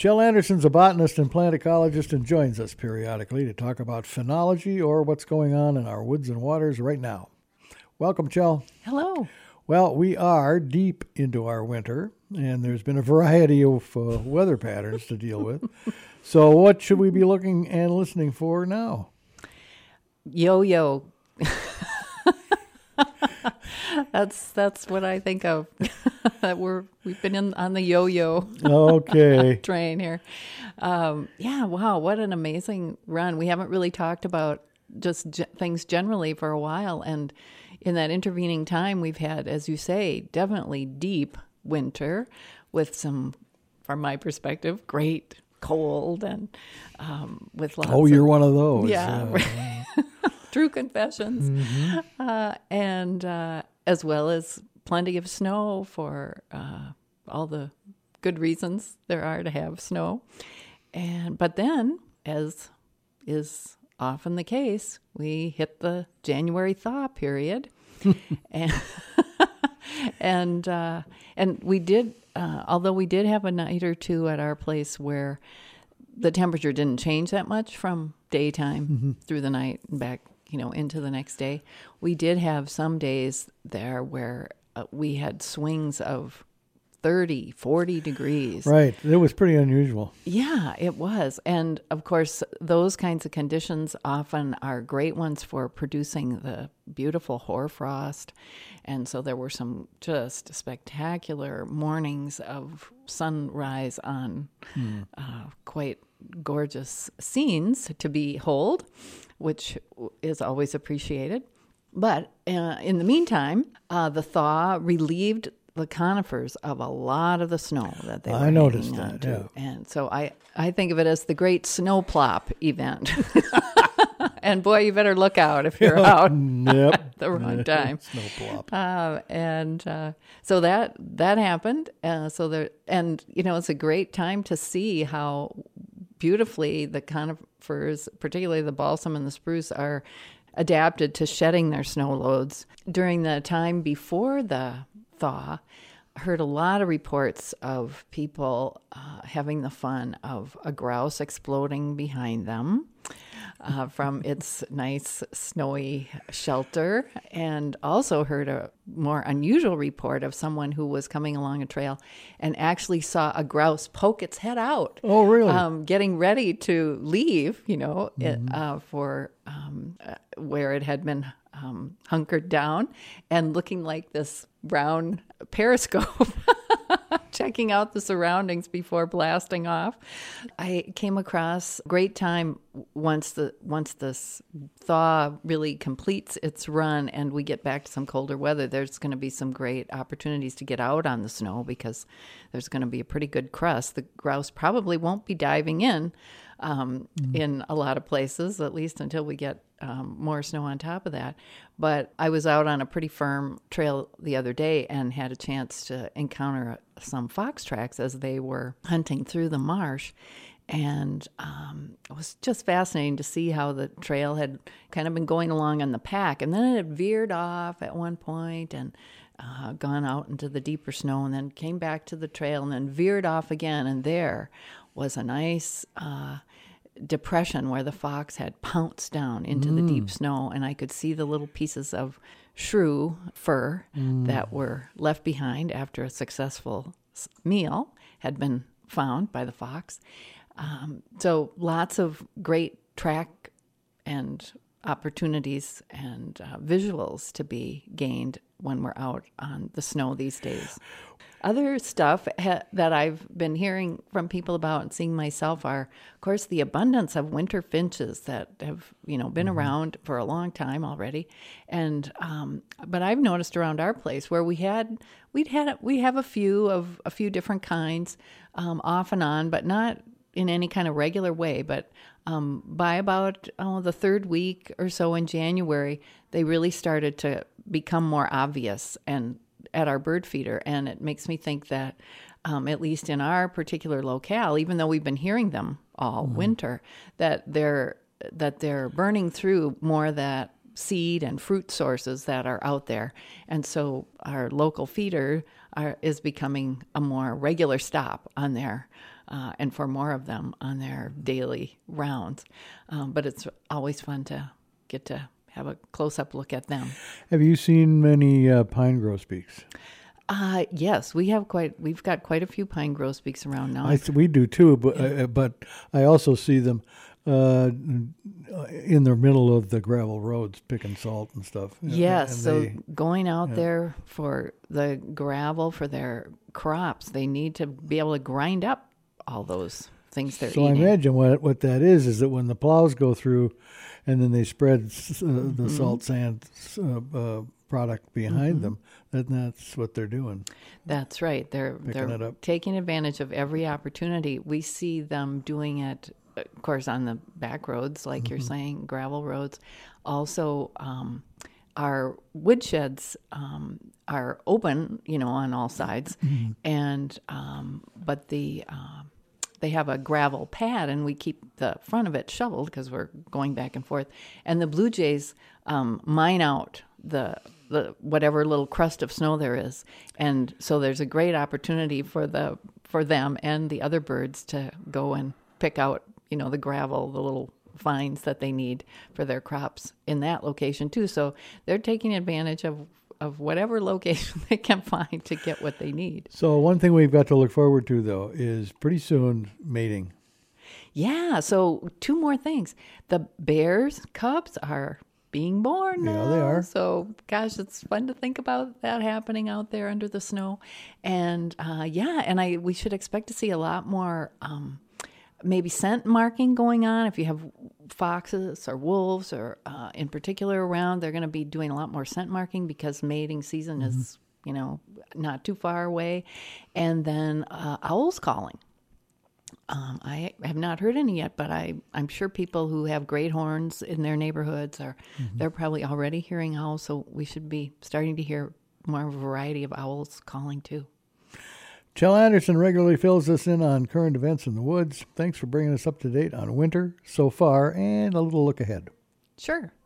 Kjell Anderson's a botanist and plant ecologist and joins us periodically to talk about phenology or what's going on in our woods and waters right now. Welcome, Kjell. Hello. Well, we are deep into our winter, and there's been a variety of weather patterns to deal with. So what should we be looking and listening for now? Yo-yo. That's what I think of. That we've been on the yo-yo Okay. train here. Wow, what an amazing run. We haven't really talked about just things generally for a while, and in that intervening time, we've had, as you say, definitely deep winter with some, from my perspective, great cold and with lots. Oh, you're one of those. Yeah. True confessions. Mm-hmm. And as well as plenty of snow for all the good reasons there are to have snow. But then, as is often the case, we hit the January thaw period. and we did, although we did have a night or two at our place where the temperature didn't change that much from daytime through the night and back, into the next day. We did have some days there where we had swings of 30, 40 degrees. Right. It was pretty unusual. Yeah, it was. And of course, those kinds of conditions often are great ones for producing the beautiful hoarfrost. And so there were some just spectacular mornings of sunrise on quite gorgeous scenes to behold, which is always appreciated. But in the meantime, the thaw relieved the conifers of a lot of the snow that they were noticed hanging that, onto. Yeah. And so I think of it as the great snow plop event. And boy, you better look out if you're out at the wrong time. Snow plop. So that happened. It's a great time to see how beautifully the conifers, particularly the balsam and the spruce, are adapted to shedding their snow loads. During the time before the thaw, I heard a lot of reports of people having the fun of a grouse exploding behind them from its nice snowy shelter, and also heard a more unusual report of someone who was coming along a trail and actually saw a grouse poke its head out. Oh, really? Getting ready to leave, for where it had been hunkered down and looking like this brown periscope, checking out the surroundings before blasting off. I came across a great time once this thaw really completes its run and we get back to some colder weather. There's going to be some great opportunities to get out on the snow because there's going to be a pretty good crust. The grouse probably won't be diving in a lot of places, at least until we get more snow on top of that. But I was out on a pretty firm trail the other day and had a chance to encounter some fox tracks as they were hunting through the marsh. And it was just fascinating to see how the trail had kind of been going along on the pack. And then it had veered off at one point and gone out into the deeper snow and then came back to the trail and then veered off again. And there was a nice depression where the fox had pounced down into the deep snow, and I could see the little pieces of shrew fur that were left behind after a successful meal had been found by the fox. So lots of great track and opportunities and visuals to be gained when we're out on the snow these days. Other stuff that I've been hearing from people about and seeing myself are, of course, the abundance of winter finches that have, been around for a long time already. And but I've noticed around our place where we have a few different kinds off and on, but not in any kind of regular way. But by about the third week or so in January, they really started to become more obvious and at our bird feeder. And it makes me think that at least in our particular locale, even though we've been hearing them all winter, that they're burning through more of that seed and fruit sources that are out there. And so our local feeder is becoming a more regular stop on their and for more of them on their daily rounds. But it's always fun to get to have a close-up look at them. Have you seen many pine grosbeaks? Yes, we've got quite a few pine grosbeaks around now. We do too, but I also see them in the middle of the gravel roads picking salt and stuff. Yes, And so going out there for the gravel for their crops, they need to be able to grind up all those things they're So eating. I imagine what that is that when the plows go through and then they spread the salt sand product behind them, that's what they're doing. That's right. They're it up. taking advantage of every opportunity. We see them doing it, of course, on the back roads, like you're saying, gravel roads. Also, our woodsheds are open, on all sides, and but they have a gravel pad, and we keep the front of it shoveled because we're going back and forth. And the blue jays mine out the whatever little crust of snow there is, and so there's a great opportunity for them and the other birds to go and pick out the gravel, the little vines that they need for their crops in that location too. So they're taking advantage of whatever location they can find to get what they need. So one thing we've got to look forward to, though, is pretty soon mating. Yeah, so 2 more things. The bears' cubs are being born now. Yeah, they are. So, gosh, it's fun to think about that happening out there under the snow. And, we should expect to see a lot more maybe scent marking going on. If you have foxes or wolves or in particular around, they're going to be doing a lot more scent marking because mating season is, not too far away. And then owls calling. I have not heard any yet, but I'm sure people who have great horns in their neighborhoods they're probably already hearing owls. So we should be starting to hear more of a variety of owls calling too. Chell Anderson regularly fills us in on current events in the woods. Thanks for bringing us up to date on winter so far and a little look ahead. Sure.